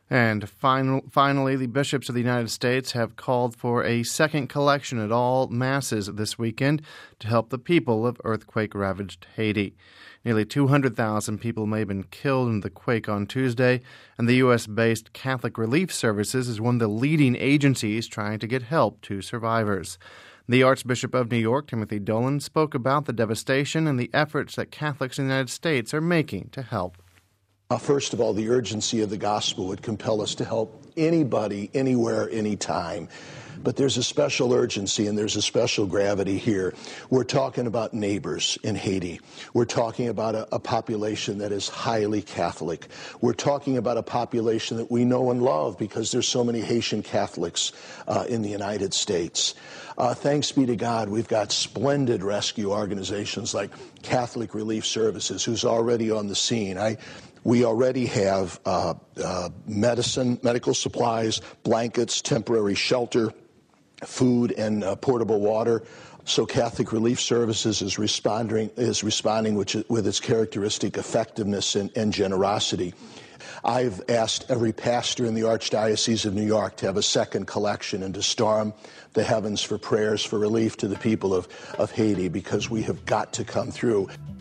And finally, the bishops of the United States have called for a second collection at all masses this weekend to help the people of earthquake-ravaged Haiti. Nearly 200,000 people may have been killed in the quake on Tuesday, and the U.S.-based Catholic Relief Services is one of the leading agencies trying to get help to survivors. The Archbishop of New York, Timothy Dolan, spoke about the devastation and the efforts that Catholics in the United States are making to help. First of all, the urgency of the gospel would compel us to help anybody, anywhere, anytime. But there's a special urgency and there's a special gravity here. We're talking about neighbors in Haiti. We're talking about a population that is highly Catholic. We're talking about a population that we know and love because there's so many Haitian Catholics in the United States. Thanks be to God, we've got splendid rescue organizations like Catholic Relief Services, who's already on the scene. We already have medicine, medical supplies, blankets, temporary shelter, food, and portable water. So Catholic Relief Services is responding with its characteristic effectiveness and generosity. I've asked every pastor in the Archdiocese of New York to have a second collection and to storm the heavens for prayers for relief to the people of Haiti, because we have got to come through.